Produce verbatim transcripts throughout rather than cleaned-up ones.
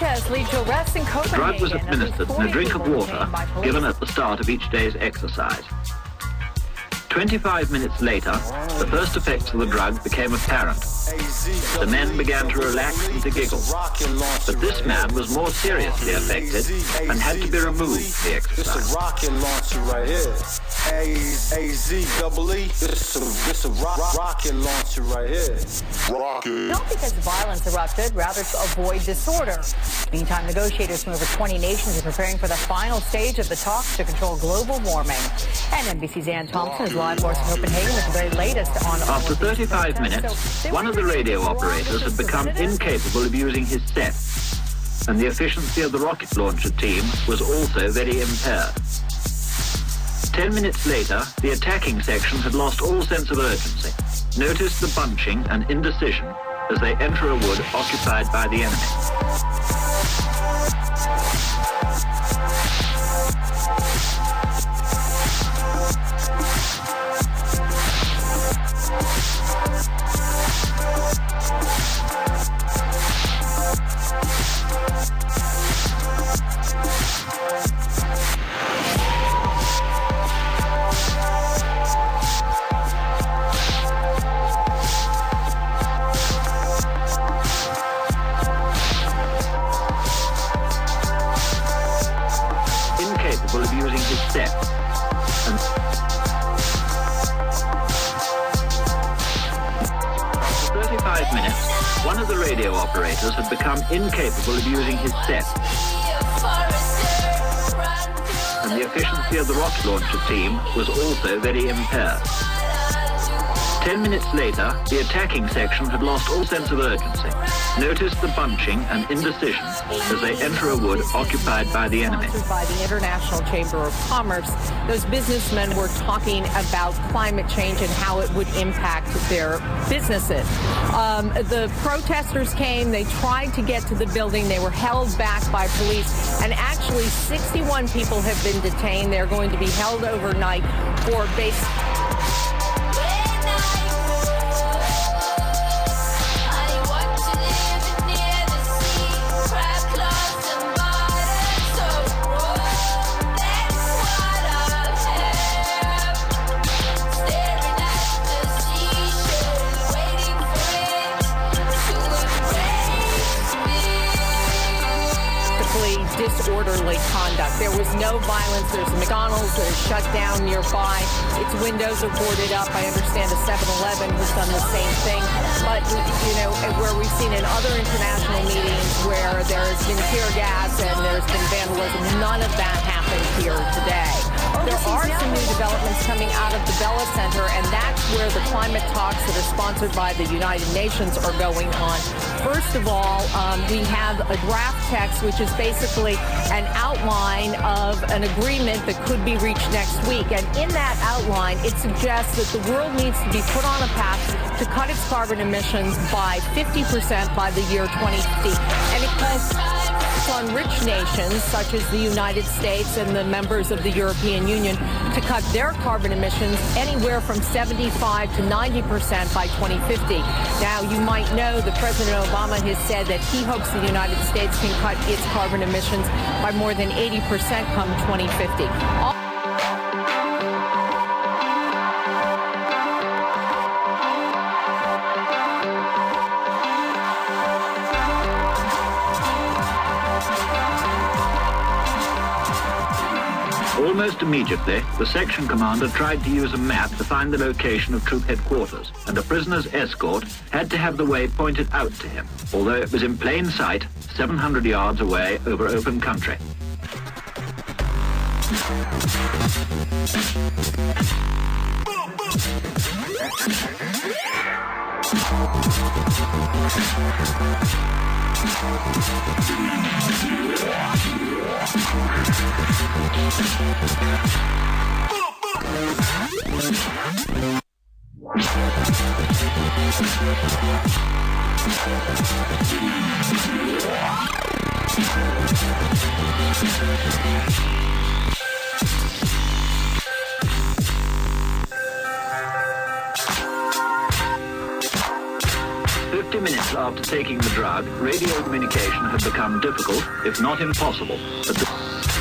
protests lead to arrests in Copenhagen. The drug was administered in a drink of water given at the start of each day's exercise. Twenty-five minutes later, the first effects of the drug became apparent. The men began to relax and to giggle. But this man was more seriously affected and had to be removed from the exercise. It's a rocket launcher right here. A Z double E. It's a, it's a rock, rocket launcher right here. Rocket. Not because violence erupted, rather to avoid disorder. Meantime, negotiators from over twenty nations are preparing for the final stage of the talks to control global warming. And N B C's Ann Thompson is live for us in Copenhagen with the very latest on... After thirty-five minutes, so one of the radio operators had become incapable of using his set, and the efficiency of the rocket launcher team was also very impaired. Ten minutes later, the attacking section had lost all sense of urgency. Notice the bunching and indecision as they enter a wood occupied by the enemy. Of using his set. And after thirty-five minutes, one of the radio operators had become incapable of using his set, and the efficiency of the rocket launcher team was also very impaired. Ten minutes later, the attacking section had lost all sense of urgency. Notice the bunching and indecision as they enter a wood occupied by the enemy. By the International Chamber of Commerce, those businessmen were talking about climate change and how it would impact their businesses. Um, the protesters came, they tried to get to the building, they were held back by police, and actually sixty-one people have been detained. They're going to be held overnight for basic... disorderly conduct. There was no violence. There's a McDonald's that is shut down nearby. Its windows are boarded up. I understand a seven eleven has done the same thing. But, you know, where we've seen in other international meetings where there has been tear gas and there's been vandalism, none of that happened here today. There are some new developments coming out of the Bella Center, and that's where the climate talks that are sponsored by the United Nations are going on. First of all, um, we have a draft text, which is basically an outline of an agreement that could be reached next week. And in that outline, it suggests that the world needs to be put on a path to cut its carbon emissions by fifty percent by the year twenty fifty. And it calls on rich nations such as the United States and the members of the European Union to cut their carbon emissions anywhere from seventy-five to ninety percent by twenty fifty. Now, you might know that President Obama has said that he hopes the United States can cut its carbon emissions by more than eighty percent come twenty fifty. All Almost immediately, the section commander tried to use a map to find the location of troop headquarters, and a prisoner's escort had to have the way pointed out to him, although it was in plain sight, seven hundred yards away over open country. Fifty minutes after taking the drug, radio communication had become difficult, if not impossible. At the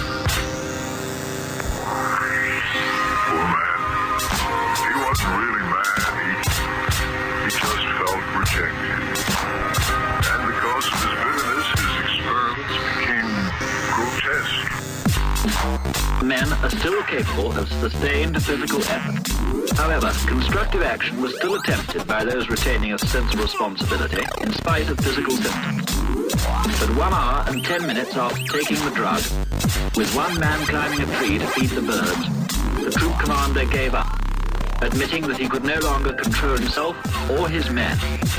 Poor man. He wasn't really mad. He, he just felt rejected. And because of his bitterness, his experiments became grotesque. Men are still capable of sustained physical effort. However, constructive action was still attempted by those retaining a sense of responsibility in spite of physical symptoms. But one hour and ten minutes after taking the drug, with one man climbing a tree to feed the birds, the troop commander gave up, admitting that he could no longer control himself or his men.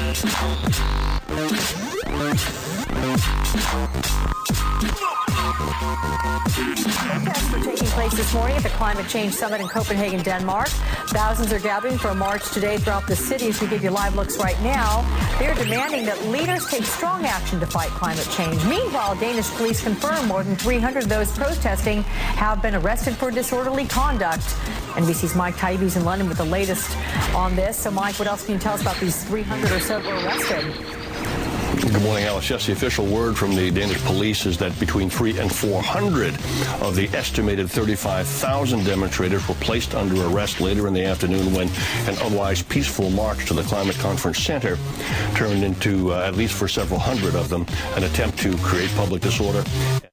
Protests are taking place this morning at the Climate Change Summit in Copenhagen, Denmark. Thousands are gathering for a march today throughout the city. As we give you live looks right now, they're demanding that leaders take strong action to fight climate change. Meanwhile, Danish police confirm more than three hundred of those protesting have been arrested for disorderly conduct. N B C's Mike Taibbi's in London with the latest on this. So, Mike, what else can you tell us about these three hundred or so who were arrested? Good morning, Alice. Yes, the official word from the Danish police is that between three and four hundred of the estimated thirty-five thousand demonstrators were placed under arrest later in the afternoon when an otherwise peaceful march to the Climate Conference Center turned into, uh, at least for several hundred of them, an attempt to create public disorder.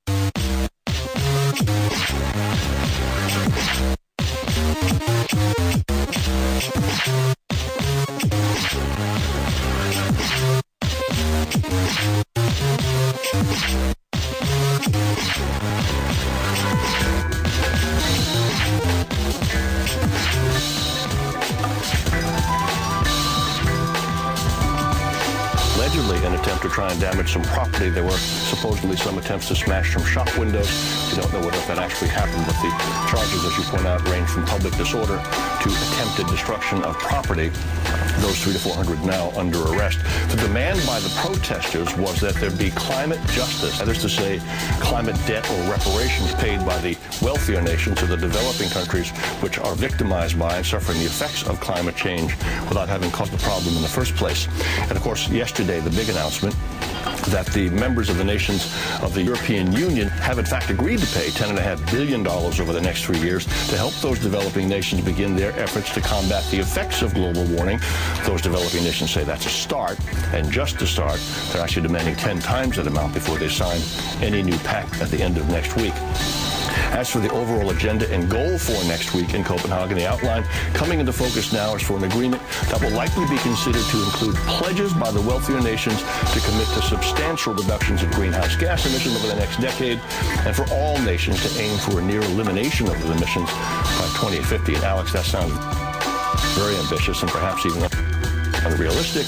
Allegedly an attempt to try and damage some property. There were supposedly some attempts to smash some shop windows. We don't know whether that actually happened, but the charges, as you point out, range from public disorder to attempted destruction of property. Those three to four hundred now under arrest. The demand by the protesters was that there be climate justice, that is to say, climate debt or reparations paid by the wealthier nations to the developing countries which are victimized by and suffering the effects of climate change without having caused the problem in the first place. And of course, yesterday, the big announcement that the members of the nations of the European Union have in fact agreed to pay ten point five billion dollars over the next three years to help those developing nations begin their efforts to combat the effects of global warming. Those developing nations say that's a start, and just to start, they're actually demanding ten times that amount before they sign any new pact at the end of next week. As for the overall agenda and goal for next week in Copenhagen, the outline coming into focus now is for an agreement that will likely be considered to include pledges by the wealthier nations to commit to substantial reductions in greenhouse gas emissions over the next decade, and for all nations to aim for a near elimination of the emissions by twenty fifty. And Alex, that sounds very ambitious and perhaps even unrealistic.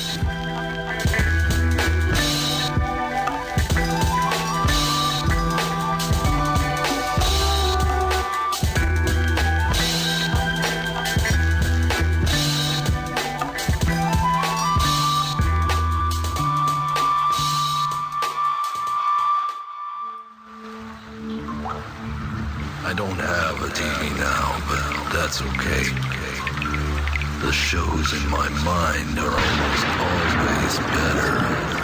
I don't have a T V now, but that's okay. The shows in my mind are almost always better.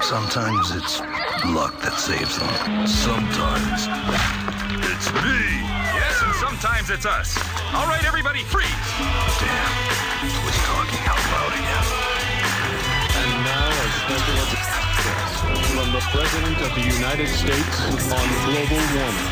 Sometimes it's luck that saves them. Sometimes it's me. Yes, and sometimes it's us. All right, everybody, freeze. Damn, was talking out loud again. And now a special address from the President of the United States on global warming.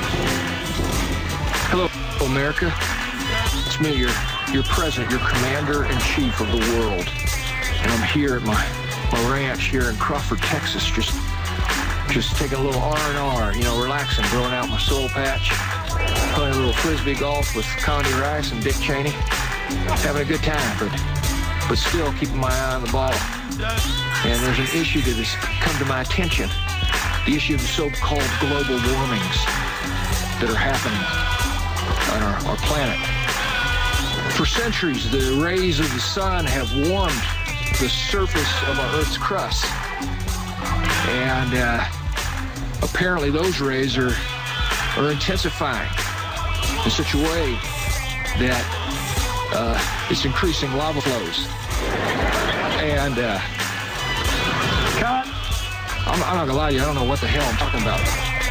Hello, America. It's me, your, your president, your commander-in-chief of the world. And I'm here at my, my ranch here in Crawford, Texas, just just taking a little R and R, you know, relaxing, growing out my soul patch, playing a little frisbee golf with Condi Rice and Dick Cheney, having a good time, but but still keeping my eye on the ball. And there's an issue that has come to my attention, the issue of the so-called global warmings that are happening on our, our planet. For centuries, the rays of the sun have warmed the surface of our Earth's crust. And uh, apparently those rays are, are intensifying in such a way that uh, it's increasing lava flows. And uh, God, I'm, I'm not gonna lie to you, I don't know what the hell I'm talking about.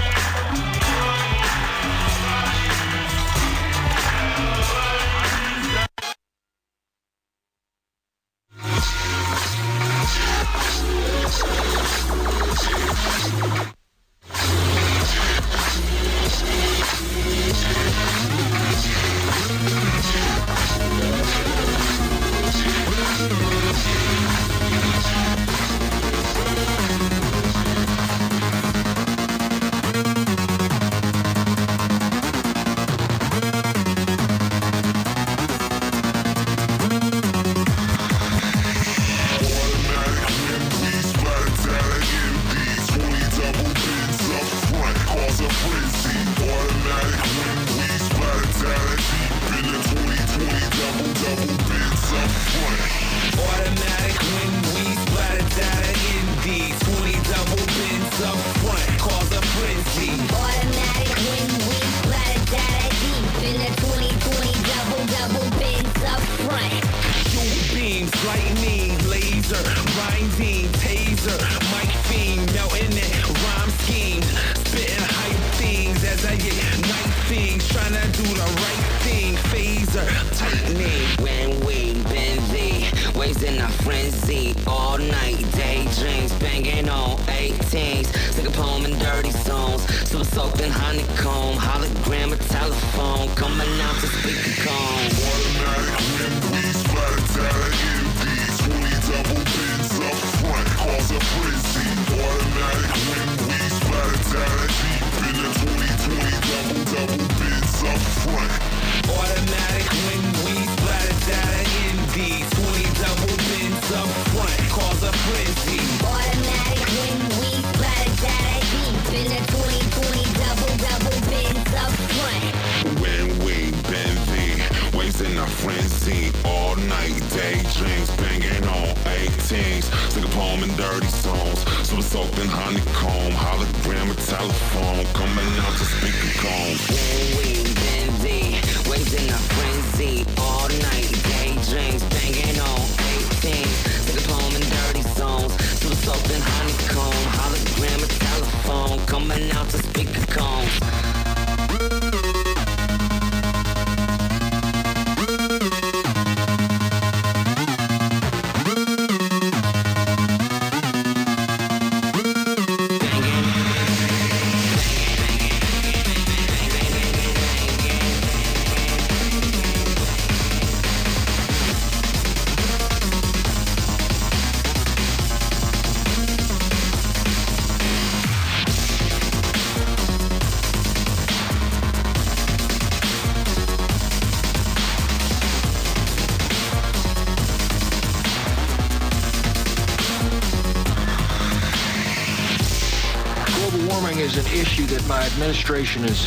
Is an issue that my administration is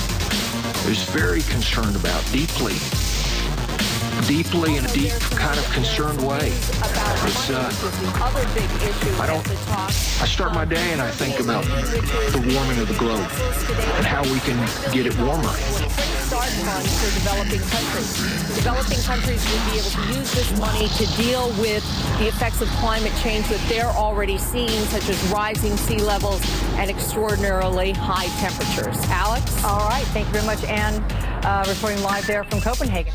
is very concerned about, deeply, deeply in a deep kind of concerned way. It's uh, I don't. I start my day and I think about the warming of the globe and how we can get it warmer. Start Fund for developing countries. Developing countries would be able to use this money to deal with the effects of climate change that they're already seeing, such as rising sea levels and extraordinarily high temperatures. Alex? All right. Thank you very much, Anne, uh, reporting live there from Copenhagen.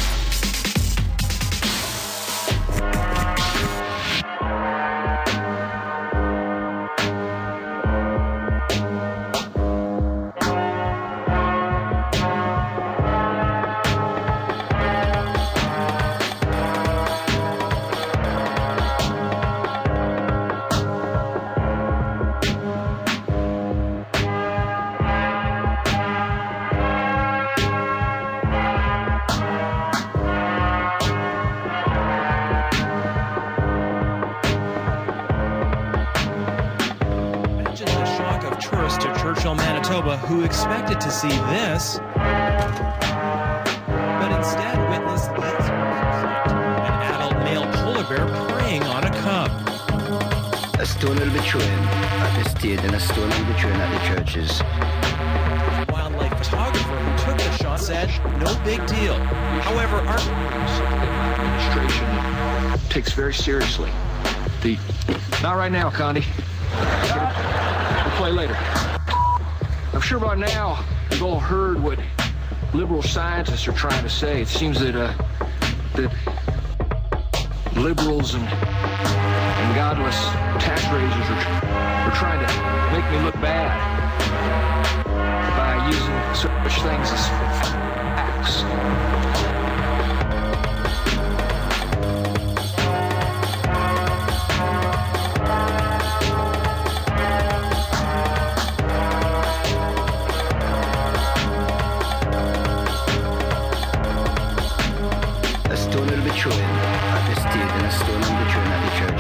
Who expected to see this, but instead witnessed this: an adult male polar bear preying on a cub. A stone will be thrown at the state and a stone will be thrown at the churches. Wildlife photographer who took the shot said, no big deal. However, our administration takes very seriously the... Not right now, Condi. We'll play later. I'm sure by now you've all heard what liberal scientists are trying to say. It seems that uh, that liberals and, and godless tax raisers are, are trying to make me look bad by using such things as facts. At the state and a stone will be thrown at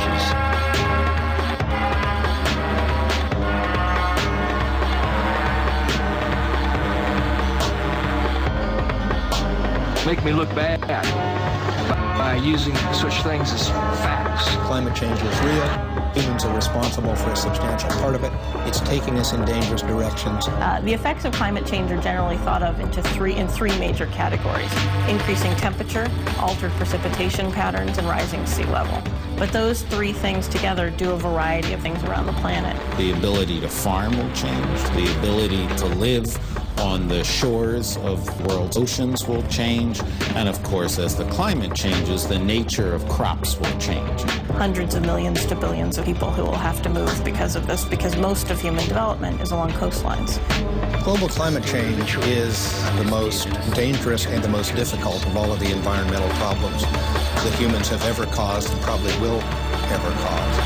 the churches. Make me look bad by using such things as facts. Climate change is real. Humans are responsible for a substantial part of it. It's taking us in dangerous directions. Uh, the effects of climate change are generally thought of into three in three major categories: increasing temperature, altered precipitation patterns, and rising sea level. But those three things together do a variety of things around the planet. The ability to farm will change. The ability to live on the shores of the world's oceans will change. And of course, as the climate changes, the nature of crops will change. Hundreds of millions to billions of people who will have to move because of this, because most of human development is along coastlines. Global climate change is the most dangerous and the most difficult of all of the environmental problems that humans have ever caused and probably will ever cause.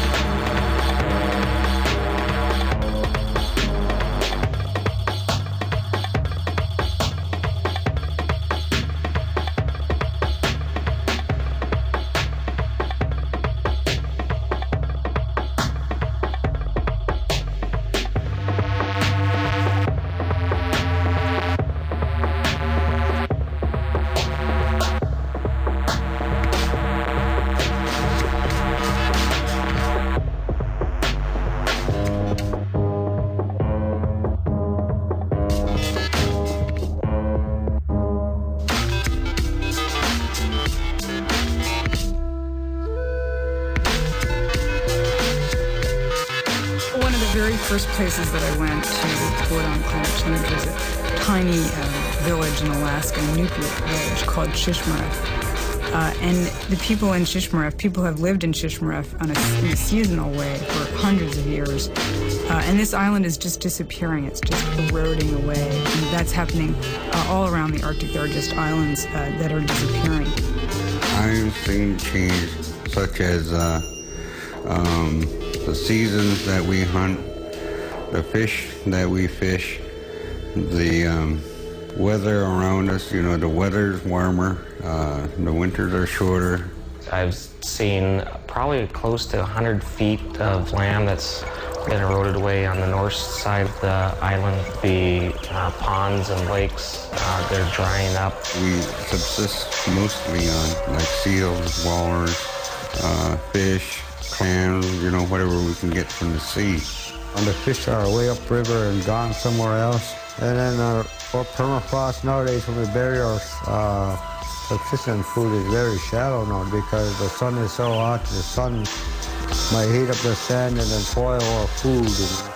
First places that I went to report on climate change was a tiny uh, village in Alaska, a nuclear village called Shishmaref. Uh, and the people in Shishmaref, people have lived in Shishmaref on a, in a seasonal way for hundreds of years. Uh, and this island is just disappearing. It's just eroding away. And that's happening uh, all around the Arctic. There are just islands uh, that are disappearing. I've seen change such as uh, um, the seasons that we hunt, the fish that we fish, the um, weather around us. You know, the weather's warmer, uh, the winters are shorter. I've seen probably close to one hundred feet of land that's been eroded away on the north side of the island. The uh, ponds and lakes, uh, they're drying up. We subsist mostly on like seals, walrus, uh, fish, clams, you know, whatever we can get from the sea. And the fish are way upriver and gone somewhere else. And then uh, for permafrost nowadays, when we bury our uh, subsistence food, is very shallow now because the sun is so hot. The sun might heat up the sand and then spoil our food. And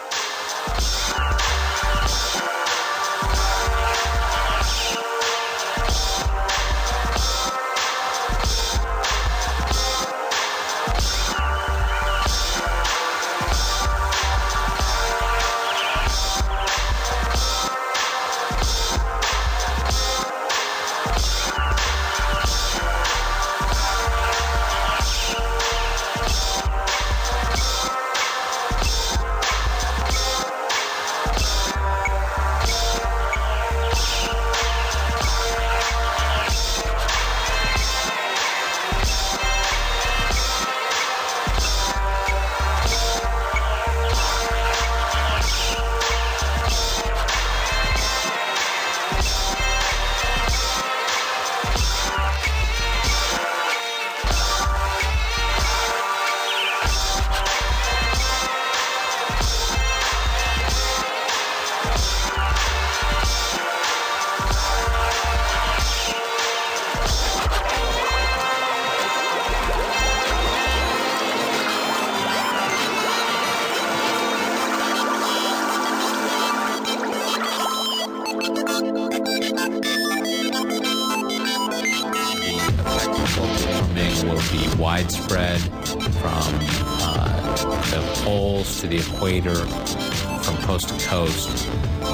widespread from uh, the poles to the equator, from coast to coast,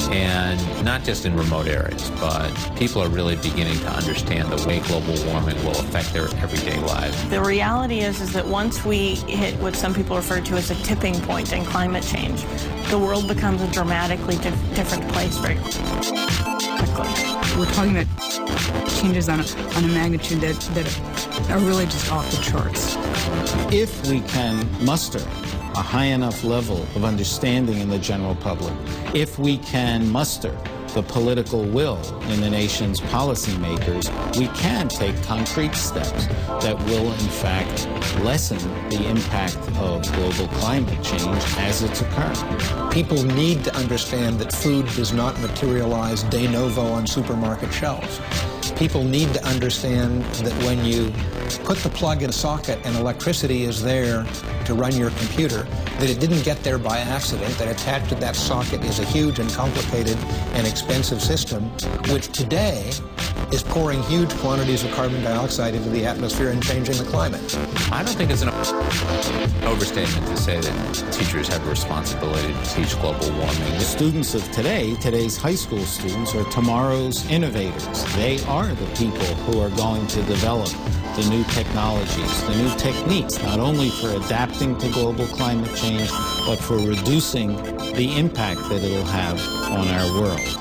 and not just in remote areas, but people are really beginning to understand the way global warming will affect their everyday lives. The reality is, is that once we hit what some people refer to as a tipping point in climate change, the world becomes a dramatically di different place very quickly. We're talking about changes on a, on a magnitude that, that are really just off the charts. If we can muster a high enough level of understanding in the general public, if we can muster the political will in the nation's policymakers, we can take concrete steps that will, in fact, lessen the impact of global climate change as it's occurring. People need to understand that food does not materialize de novo on supermarket shelves. People need to understand that when you put the plug in a socket and electricity is there to run your computer, that it didn't get there by accident, that attached to that socket is a huge and complicated and expensive system, which today is pouring huge quantities of carbon dioxide into the atmosphere and changing the climate. I don't think it's an overstatement to say that teachers have a responsibility to teach global warming. The students of today, today's high school students, are tomorrow's innovators. They are the people who are going to develop the new technologies, the new techniques, not only for adapting to global climate change, but for reducing the impact that it'll have on our world.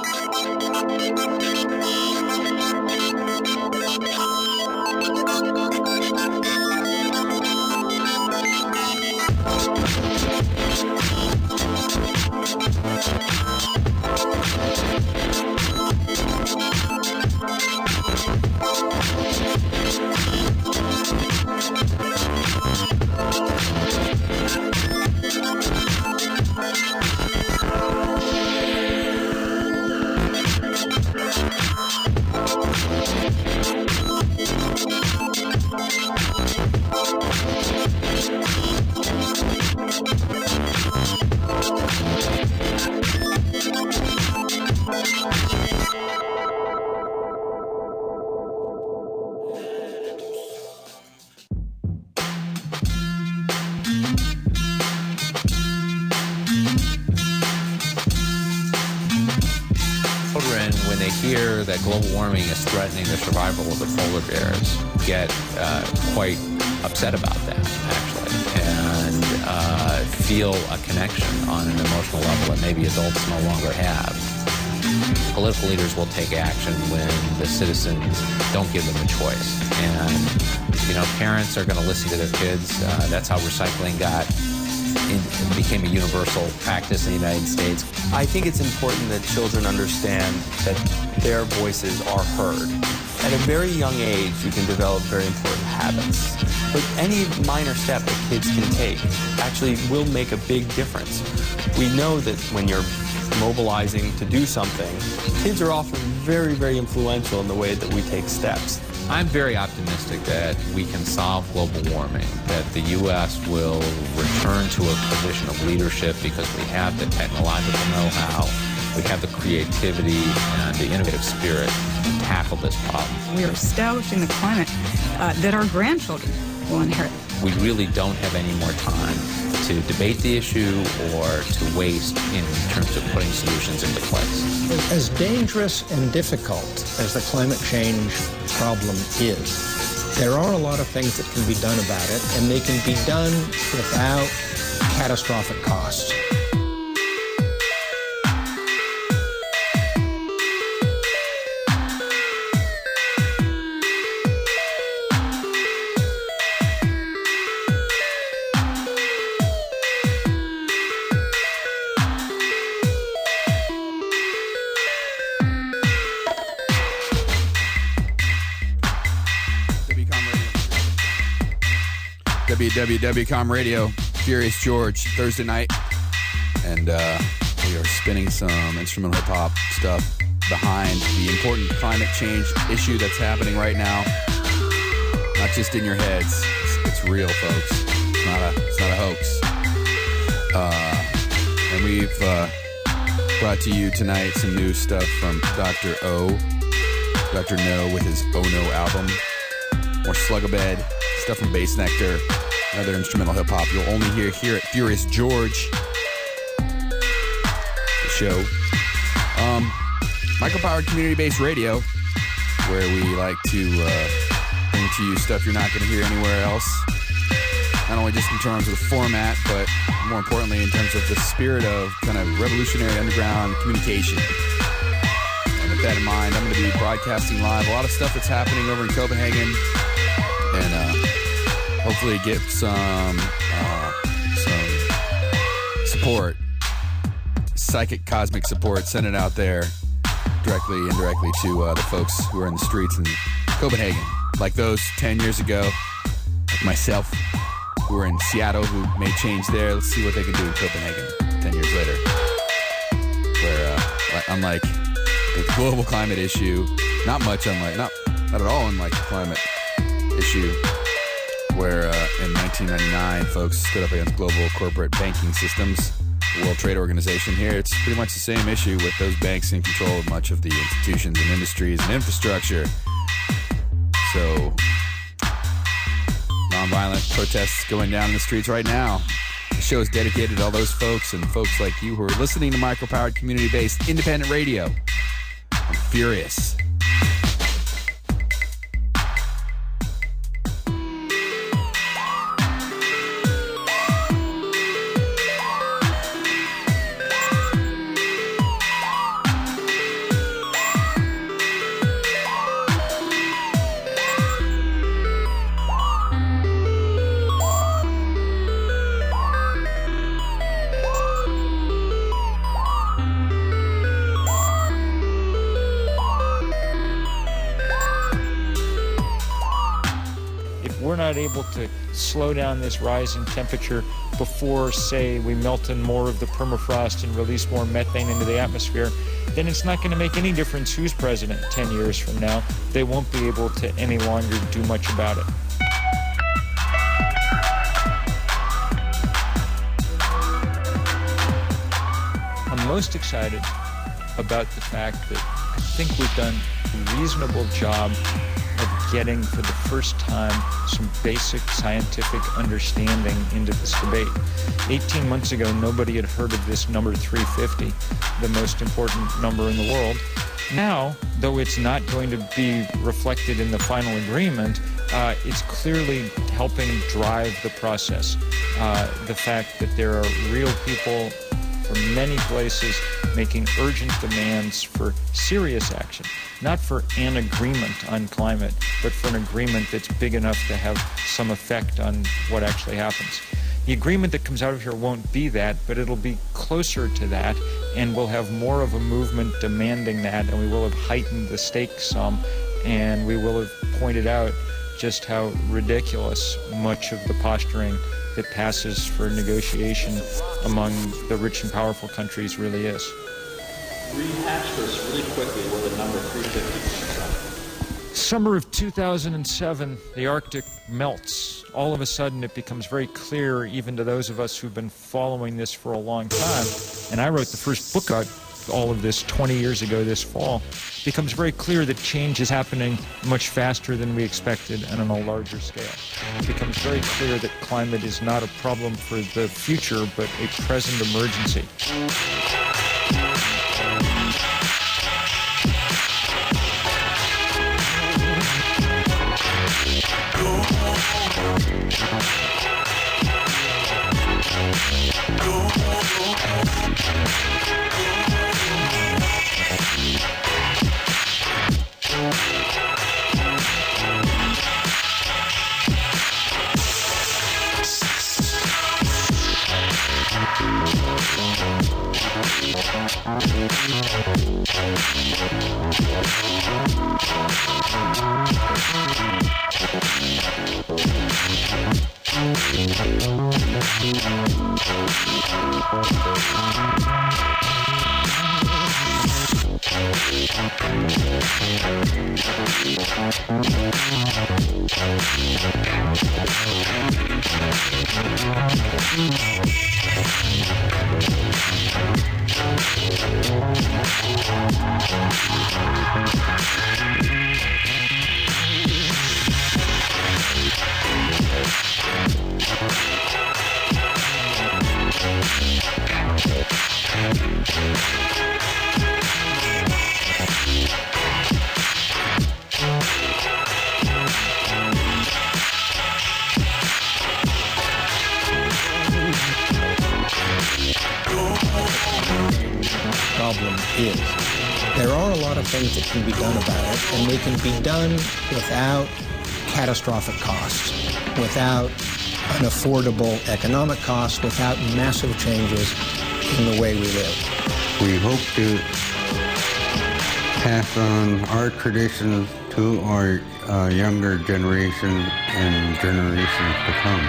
When they hear that global warming is threatening the survival of the polar bears, get uh, quite upset about that, actually, and uh, feel a connection on an emotional level that maybe adults no longer have. Political leaders will take action when the citizens don't give them a choice. And, you know, parents are going to listen to their kids. Uh, that's how recycling got It became a universal practice in the United States. I think it's important that children understand that their voices are heard. At a very young age, you can develop very important habits. But any minor step that kids can take actually will make a big difference. We know that when you're mobilizing to do something, kids are often very, very influential in the way that we take steps. I'm very optimistic that we can solve global warming, that the U S will return to a position of leadership because we have the technological know-how, we have the creativity and the innovative spirit to tackle this problem. We are establishing the climate uh, that our grandchildren will inherit. We really don't have any more time to debate the issue or to waste in terms of putting solutions into place. As dangerous and difficult as the climate change problem is, there are a lot of things that can be done about it, and they can be done without catastrophic costs. W W W Com Radio, Furious George, Thursday night, and uh, we are spinning some instrumental hip-hop stuff behind the important climate change issue that's happening right now. Not just in your heads, it's, it's real, folks. It's not a, it's not a hoax. Uh, and we've uh, brought to you tonight some new stuff from Doctor O, Doctor No with his Oh No album, more Slugabed, stuff from Bass Nectar, another instrumental hip-hop you'll only hear here at Furious George, the show. Um, micropowered community-based radio, where we like to uh, bring to you stuff you're not going to hear anywhere else. Not only just in terms of the format, but more importantly in terms of the spirit of kind of revolutionary underground communication. And with that in mind, I'm going to be broadcasting live a lot of stuff that's happening over in Copenhagen, and uh, hopefully get some uh, some support, psychic cosmic support, send it out there directly, indirectly to uh, the folks who are in the streets in Copenhagen, like those ten years ago, like myself, who were in Seattle, who made change there. Let's see what they can do in Copenhagen ten years later, where uh, unlike the global climate issue, not much unlike, not, not at all unlike the climate issue, where uh, in nineteen ninety-nine folks stood up against global corporate banking systems, the World Trade Organization. Here it's pretty much the same issue, with those banks in control of much of the institutions and industries and infrastructure. So nonviolent protests going down in the streets right now. The show is dedicated to all those folks and folks like you who are listening to micropowered community-based independent radio. I'm Furious. able to slow down this rise in temperature before, say, we melt in more of the permafrost and release more methane into the atmosphere, then it's not going to make any difference who's president ten years from now. They won't be able to any longer do much about it. I'm most excited about the fact that I think we've done a reasonable job of getting, for the first time, some basic scientific understanding into this debate. eighteen months ago, nobody had heard of this number three fifty, the most important number in the world. Now, though it's not going to be reflected in the final agreement, uh, it's clearly helping drive the process. Uh, the fact that there are real people from many places making urgent demands for serious action, not for an agreement on climate, but for an agreement that's big enough to have some effect on what actually happens. The agreement that comes out of here won't be that, but it'll be closer to that, and we'll have more of a movement demanding that, and we will have heightened the stakes some, and we will have pointed out just how ridiculous much of the posturing that passes for negotiation among the rich and powerful countries really is. rehash this really quickly where the number three fifty comes from. Summer of two thousand seven, the Arctic melts. All of a sudden, it becomes very clear, even to those of us who've been following this for a long time, and I wrote the first book on all of this twenty years ago this fall, it becomes very clear that change is happening much faster than we expected and on a larger scale. It becomes very clear that climate is not a problem for the future, but a present emergency. Problem is, there are a lot of things that can be done about it, and they can be done without catastrophic costs, without unaffordable economic costs, without massive changes in the way we live. We hope to pass on our traditions to our uh, younger generation and generations to come.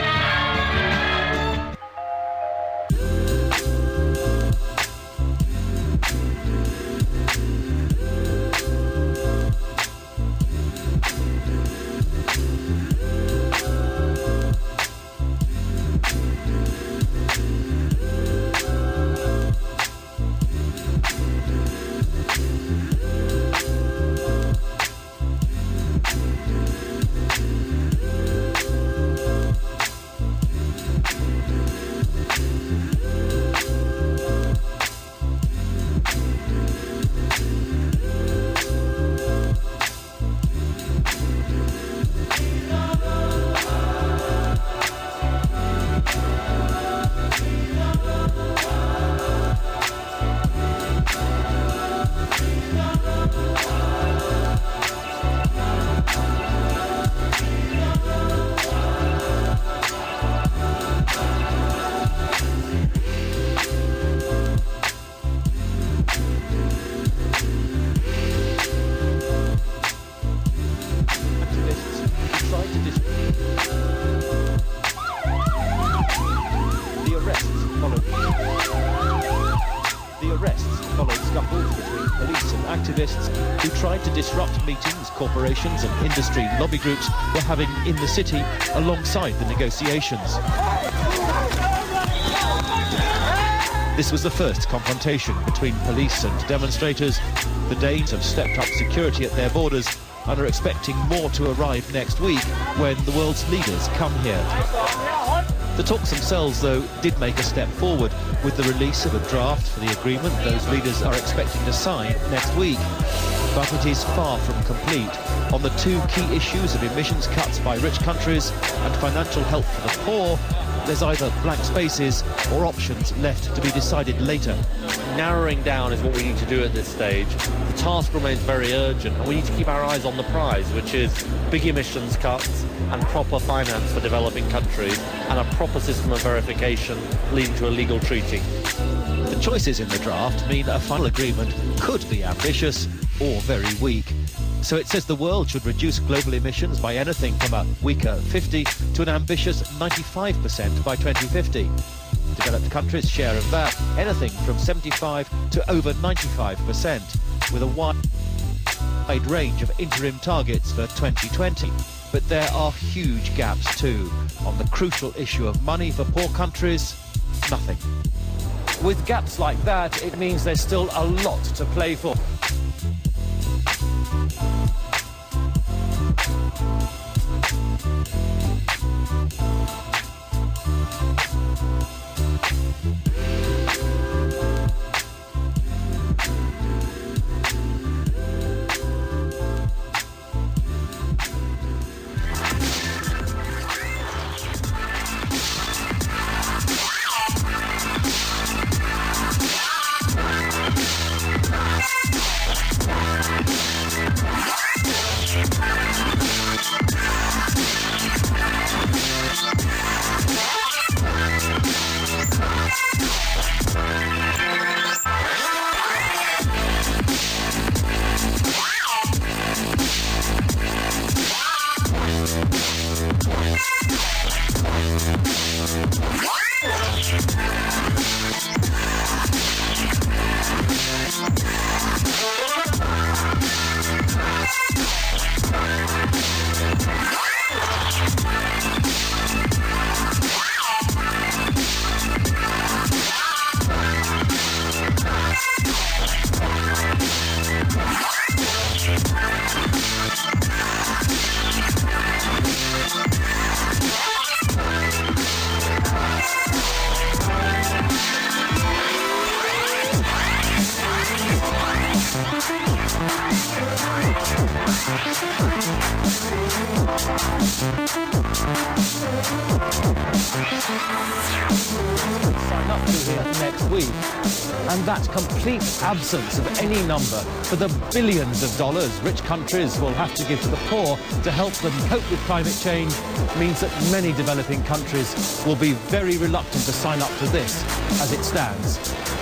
Who tried to disrupt meetings corporations and industry lobby groups were having in the city alongside the negotiations. This was the first confrontation between police and demonstrators. The Danes have stepped up security at their borders and are expecting more to arrive next week when the world's leaders come here. The talks themselves, though, did make a step forward with the release of a draft for the agreement those leaders are expecting to sign next week. But it is far from complete. On the two key issues of emissions cuts by rich countries and financial help for the poor, there's either blank spaces or options left to be decided later. Narrowing down is what we need to do at this stage. The task remains very urgent, and we need to keep our eyes on the prize, which is big emissions cuts and proper finance for developing countries and a proper system of verification leading to a legal treaty. The choices in the draft mean a final agreement could be ambitious or very weak. So it says the world should reduce global emissions by anything from a weaker fifty to an ambitious ninety-five percent by twenty fifty. developed countries' share of that anything from seventy-five to over ninety-five percent, with a wide range of interim targets for twenty twenty. But there are huge gaps too. On the crucial issue of money for poor countries, nothing. With gaps like that, it means there's still a lot to play for. Sign up to here next week, and that complete absence of any number for the billions of dollars rich countries will have to give to the poor to help them cope with climate change means that many developing countries will be very reluctant to sign up to this as it stands.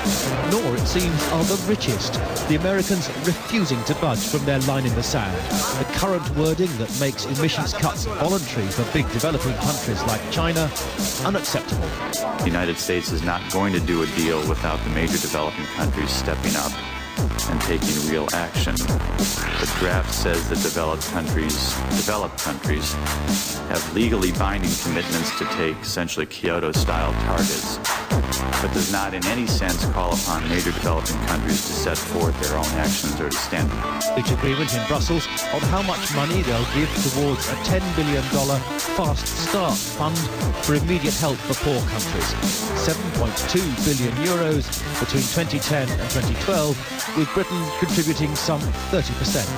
Nor, it seems, are the richest, the Americans refusing to budge from their line in the sand. The current wording that makes emissions cuts voluntary for big developing countries like China, unacceptable. The United States is not going to do a deal without the major developing countries stepping up and taking real action. The draft says that developed countries, developed countries have legally binding commitments to take essentially Kyoto-style targets, but does not in any sense call upon major developing countries to set forth their own actions or to stand. Which agreement in Brussels on how much money they'll give towards a ten billion dollars Fast Start fund for immediate help for poor countries. seven point two billion euros between twenty ten and twenty twelve, with Britain contributing some thirty percent.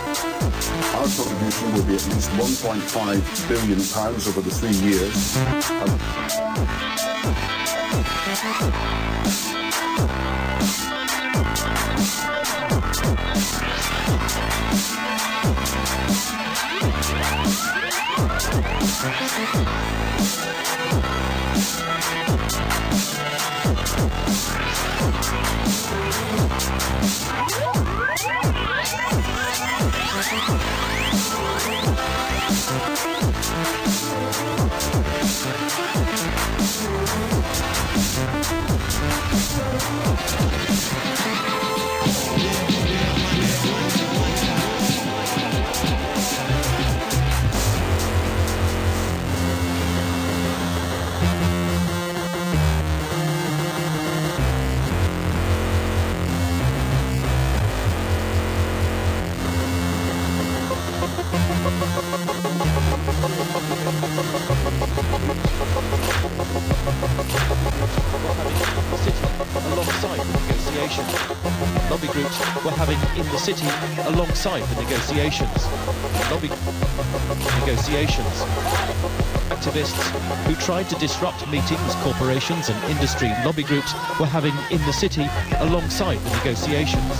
Our contribution will be at least one point five billion pounds over the three years. Lobby groups were having in the city alongside the negotiations. Lobby negotiations. Activists who tried to disrupt meetings, corporations and industry lobby groups were having in the city alongside the negotiations.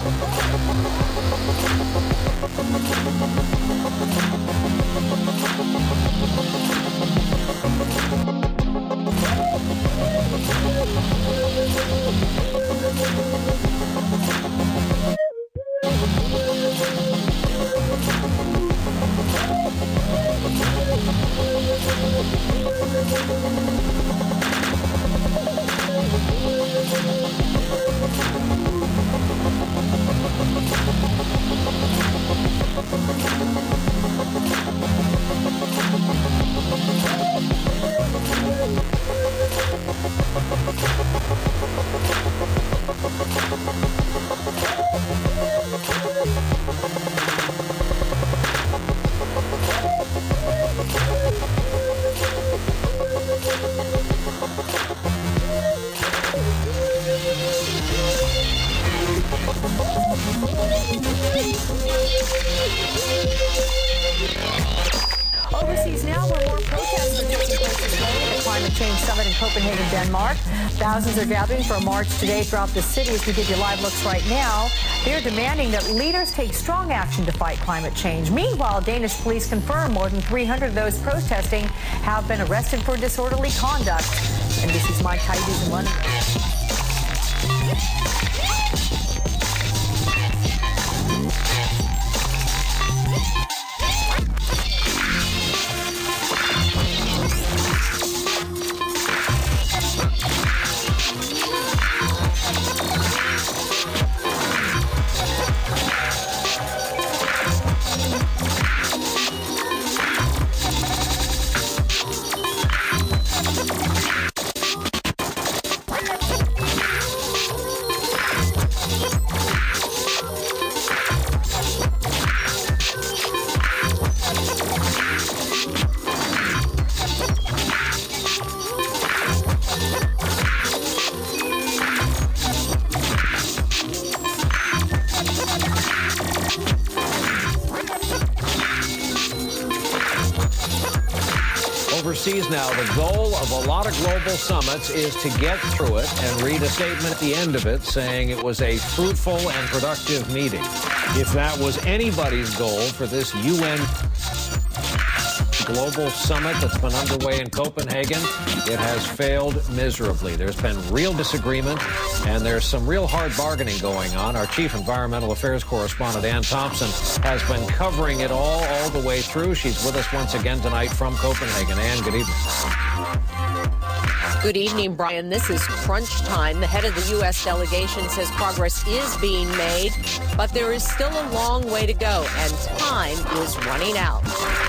Climate Change Summit in Copenhagen, Denmark. Thousands are gathering for a march today throughout the city. As we give you live looks right now, they're demanding that leaders take strong action to fight climate change. Meanwhile, Danish police confirm more than three hundred of those protesting have been arrested for disorderly conduct. And this is Mike Tidies in London. Overseas now, the goal of a lot of global summits is to get through it and read a statement at the end of it saying it was a fruitful and productive meeting. If that was anybody's goal for this U N global summit that's been underway in Copenhagen, it has failed miserably. There's been real disagreement, and there's some real hard bargaining going on. Our chief environmental affairs correspondent, Ann Thompson, has been covering it all, all the way through. She's with us once again tonight from Copenhagen. Ann, good evening. Good evening, Brian. This is crunch time. The head of the U S delegation says progress is being made, but there is still a long way to go, and time is running out.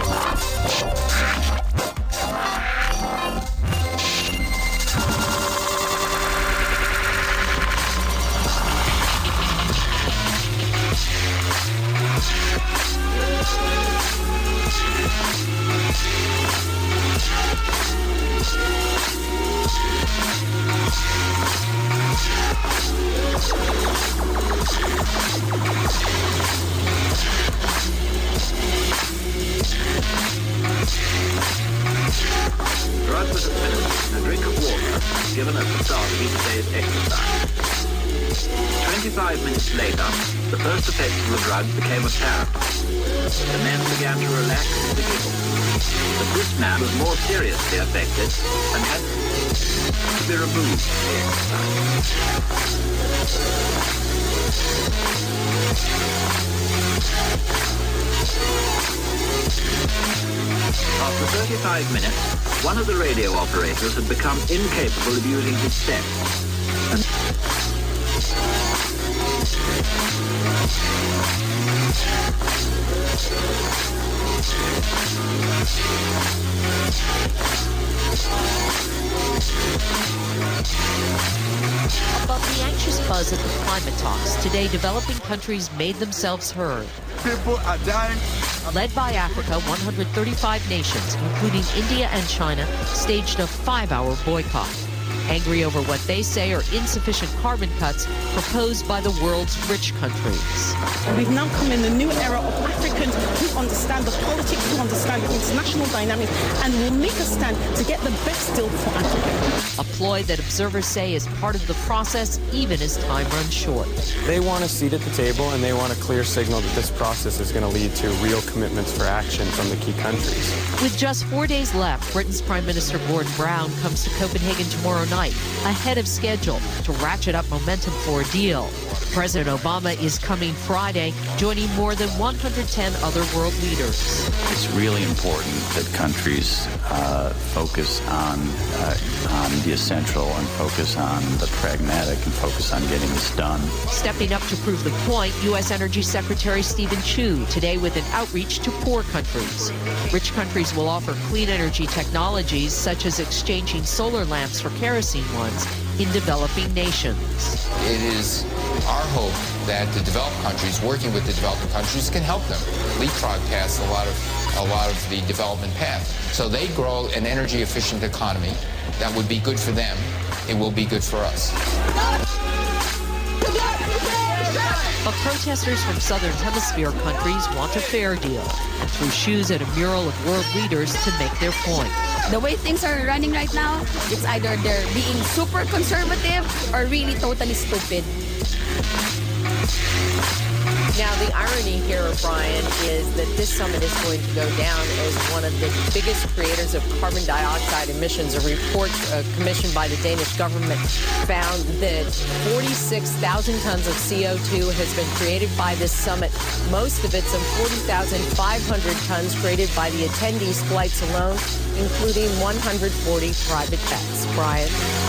Given at the start of each day's exercise. twenty-five minutes later, the first effects of the drug became apparent. The men began to relax and to giggle. But this man was more seriously affected and had to be removed from the exercise. After thirty-five minutes, one of the radio operators had become incapable of using his set. And Above the anxious buzz at the climate talks, today developing countries made themselves heard. People are dying. Led by Africa, one hundred thirty-five nations, including India and China, staged a five-hour boycott. Angry over what they say are insufficient carbon cuts proposed by the world's rich countries. We've now come in a new era of Africans who understand the politics, who understand the international dynamics, and will make a stand to get the best deal for Africa. A ploy that observers say is part of the process, even as time runs short. They want a seat at the table, and they want a clear signal that this process is going to lead to real commitments for action from the key countries. With just four days left, Britain's Prime Minister Gordon Brown comes to Copenhagen tomorrow night, ahead of schedule, to ratchet up momentum for a deal. President Obama is coming Friday, joining more than one hundred ten other world leaders. It's really important that countries uh, focus on, uh, on the essential and focus on the pragmatic and focus on getting this done. Stepping up to prove the point, U S Energy Secretary Stephen Chu today with an outreach to poor countries. Rich countries will offer clean energy technologies such as exchanging solar lamps for kerosene ones in developing nations. It is our hope that the developed countries, working with the developing countries, can help them leapfrog past a lot of a lot of the development path. So they grow an energy efficient economy that would be good for them. It will be good for us. But protesters from Southern Hemisphere countries want a fair deal and threw shoes at a mural of world leaders to make their point. The way things are running right now, it's either they're being super conservative or really totally stupid. Now, the irony here, Brian, is that this summit is going to go down as one of the biggest creators of carbon dioxide emissions. A report uh, commissioned by the Danish government found that forty-six thousand tons of C O two has been created by this summit. Most of it, some forty thousand five hundred tons, created by the attendees' flights alone, including one hundred forty private jets. Brian.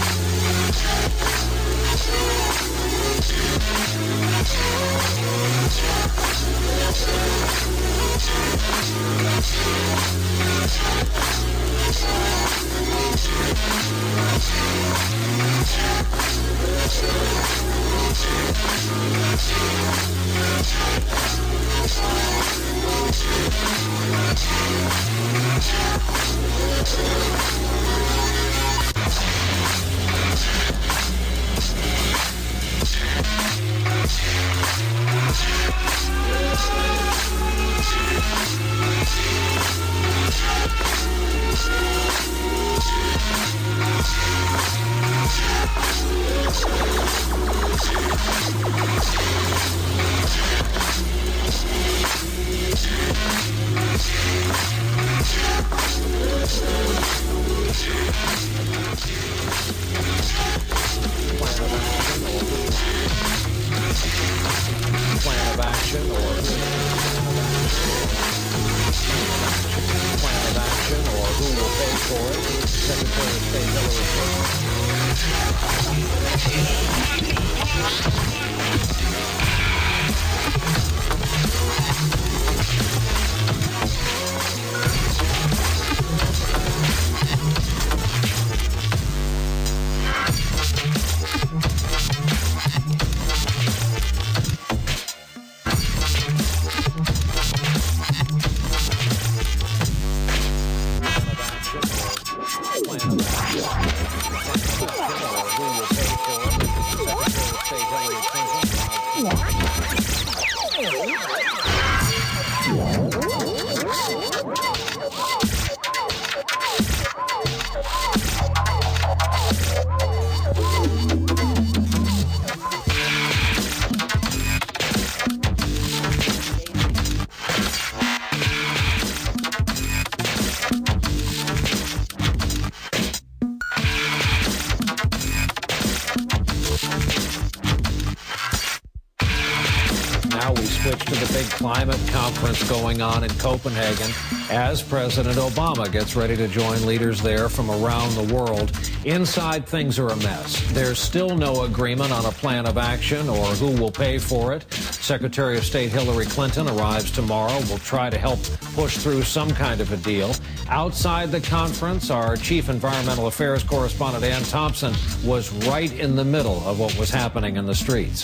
Climate conference going on in Copenhagen as President Obama gets ready to join leaders there from around the world. Inside, things are a mess. There's still no agreement on a plan of action or who will pay for it. Secretary of State Hillary Clinton arrives tomorrow. Will try to help push through some kind of a deal. Outside the conference, our chief environmental affairs correspondent Ann Thompson was right in the middle of what was happening in the streets.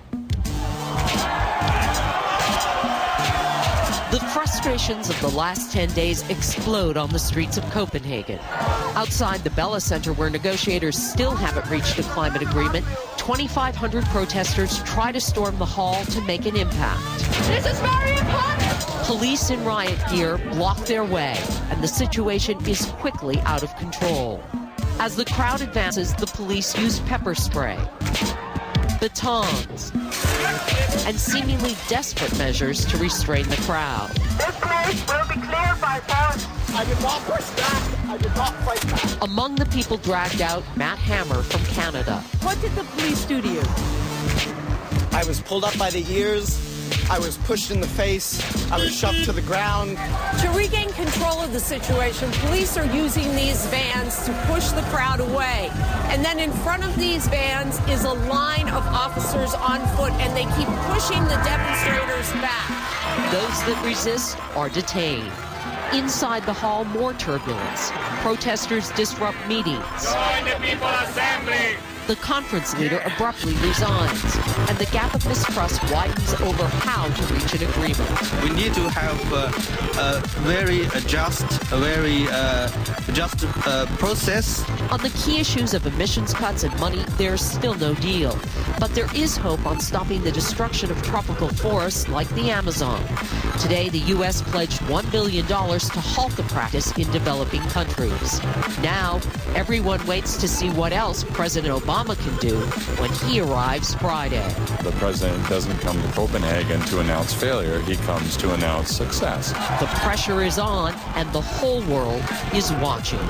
The frustrations of the last ten days explode on the streets of Copenhagen. Outside the Bella Center, where negotiators still haven't reached a climate agreement, twenty-five hundred protesters try to storm the hall to make an impact. This is very important! Police in riot gear block their way, and the situation is quickly out of control. As the crowd advances, the police use pepper spray, batons, and seemingly desperate measures to restrain the crowd. This place will be cleared by force. I did not push back. I did not fight back. Among the people dragged out, Matt Hammer from Canada. What did the police do to you? I was pulled up by the ears. I was pushed in the face. I was shoved to the ground. To regain control of the situation, police are using these vans to push the crowd away. And then in front of these vans is a line of officers on foot, and they keep pushing the demonstrators back. Those that resist are detained. Inside the hall, more turbulence. Protesters disrupt meetings. Join the People Assembly. The conference leader abruptly resigns, and the gap of mistrust widens over how to reach an agreement. We need to have uh, a very just, a very uh, just uh, process. On the key issues of emissions cuts and money, there's still no deal. But there is hope on stopping the destruction of tropical forests like the Amazon. Today, the U S pledged one billion dollars to halt the practice in developing countries. Now, everyone waits to see what else President Obama can do when he arrives Friday. The president doesn't come to Copenhagen to announce failure. He comes to announce success. The pressure is on, and the whole world is watching.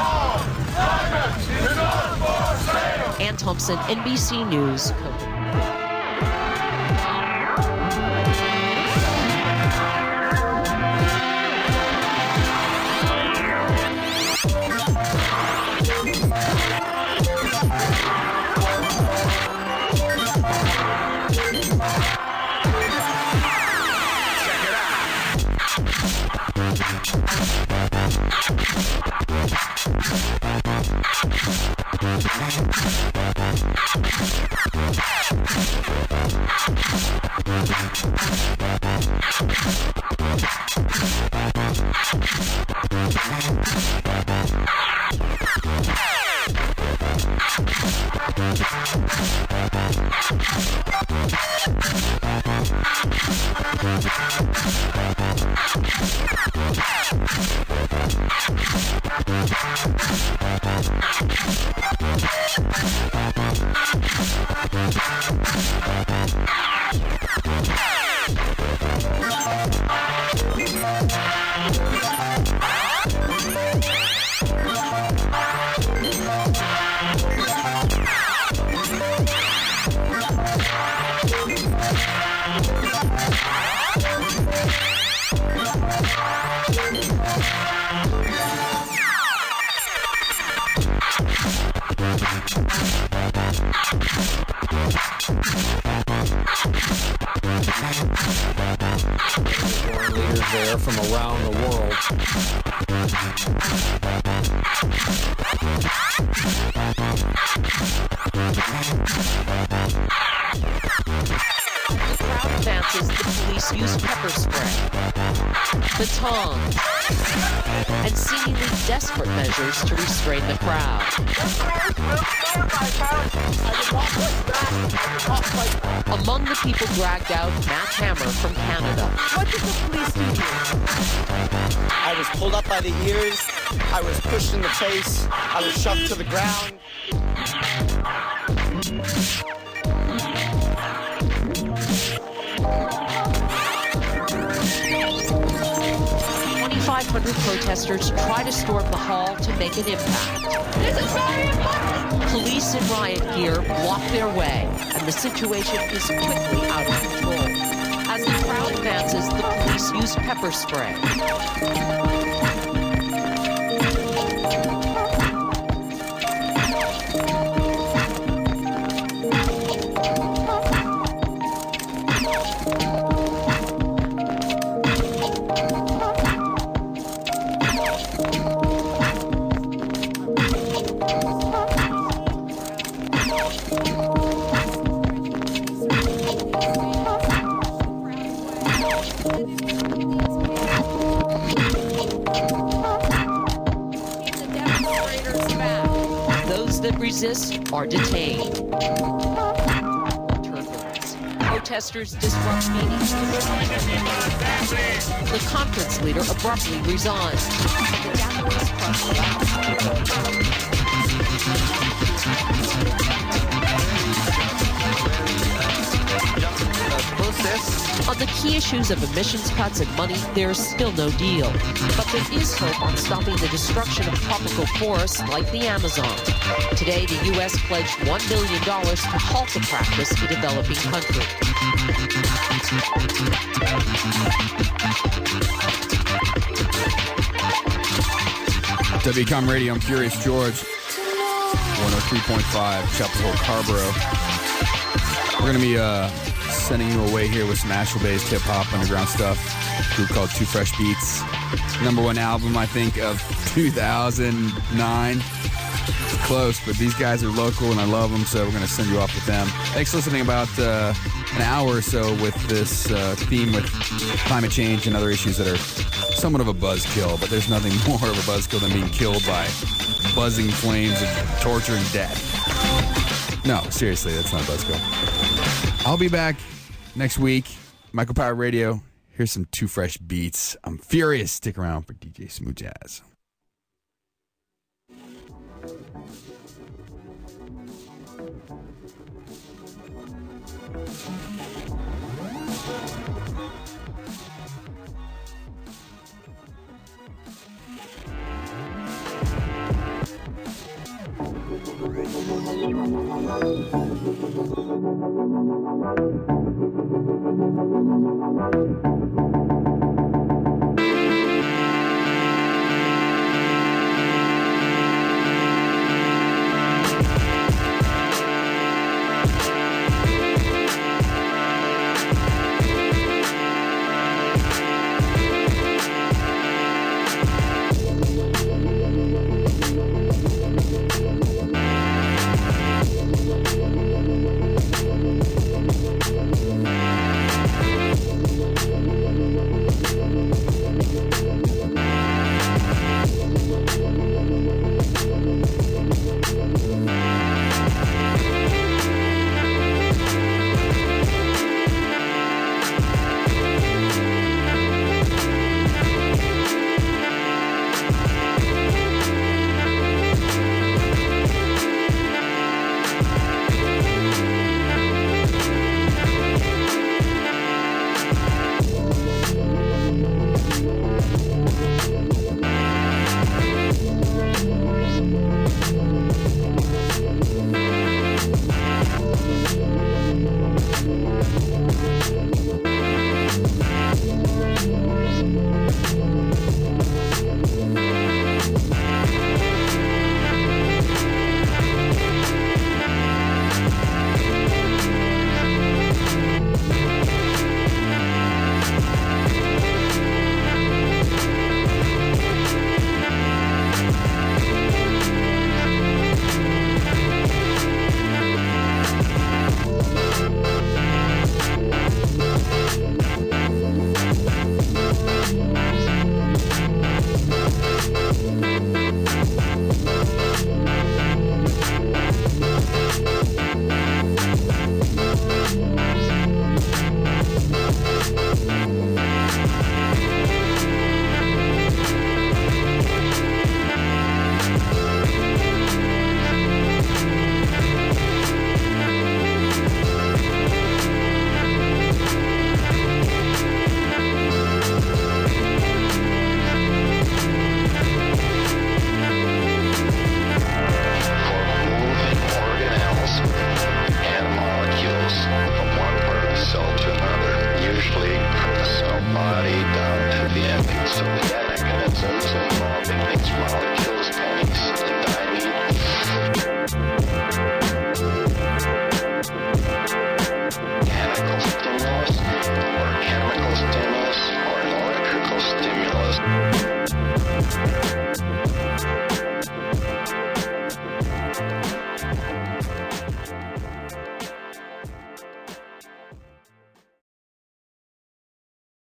Ann Thompson, N B C News, Copenhagen. Leaders there from around the world. The crowd advances, the police use pepper spray, batons, and seemingly desperate measures to restrain the crowd. Among the people dragged out, Matt Hammer from Canada. What did the police do here? I was pulled up by the ears. I was pushed in the face. I was shoved to the ground. twenty-five hundred protesters try to storm the hall to make an impact. This is very important! Police in riot gear block their way, and the situation is quickly out of control. As the crowd advances, the police use pepper spray. That resist are detained. Turbulence. Protesters disrupt meetings. The conference leader abruptly resigns. The gatherings On the key issues of emissions cuts and money, there's still no deal. But there is hope on stopping the destruction of tropical forests like the Amazon. Today, the U S pledged one billion dollars to halt the practice in developing countries. W COM Radio, I'm Curious George. one oh three point five, Chapel Hill, Carborough. We're going to be uh, sending you away here with some Asheville-based hip-hop underground stuff. A group called Two Fresh Beats. number one album, I think, of two thousand nine. It's close, but these guys are local and I love them, so we're going to send you off with them. Thanks for listening. About uh, an hour or so with this uh, theme with climate change and other issues that are somewhat of a buzzkill, but there's nothing more of a buzzkill than being killed by buzzing flames and torture and death. No, seriously, that's not a buzzkill. I'll be back next week. Michael Power Radio. Here's some Too Fresh beats. I'm furious. Stick around for D J Smooth Jazz. Thank you.